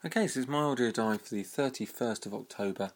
Okay, so it's my audio diary for the 31st of October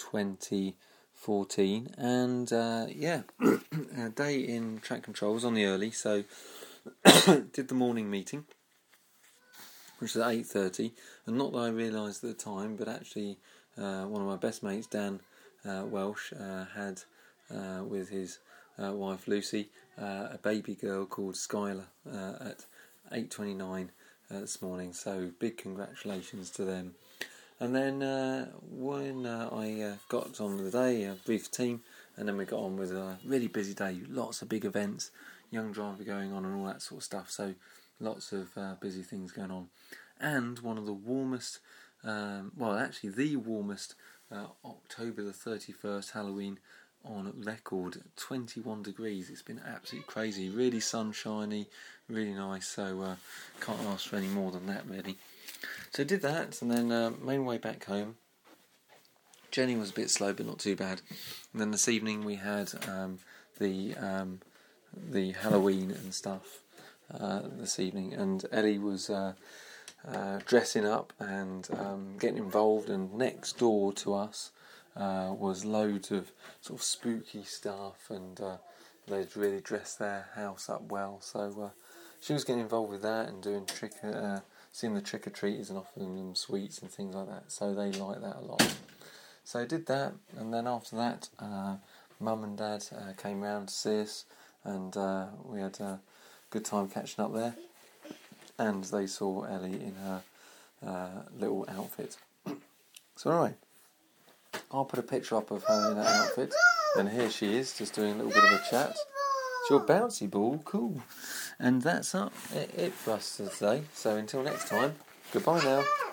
2014, and a day in track control. Was on the early, so did the morning meeting, which was at 8:30, and not that I realised at the time, but actually one of my best mates, Dan Welsh, had with his wife Lucy a baby girl called Skylar at 8:29 this morning, so big congratulations to them. And then when I got on with the day, a brief team, and then we got on with a really busy day, lots of big events, young driver going on and all that sort of stuff, so lots of busy things going on. And one of the warmest, the warmest October the 31st Halloween on record, 21 degrees. It's been absolutely crazy, really sunshiny, really nice, so can't ask for any more than that really. So did that, and then made my way back home. Jenny was a bit slow, but not too bad. And then this evening we had the Halloween and stuff this evening, and Ellie was dressing up and getting involved, and next door to us was loads of sort of spooky stuff, and they'd really dressed their house up well, so she was getting involved with that and doing seeing the trick-or-treaters and offering them sweets and things like that, so they liked that a lot. So I did that, and then after that Mum and Dad came round to see us, and we had a good time catching up there, and they saw Ellie in her little outfit. So anyway, I'll put a picture up of her in that outfit, and here she is, just doing a little bit of a chat. It's your bouncy ball, cool. And that's it for us today. So until next time, goodbye now.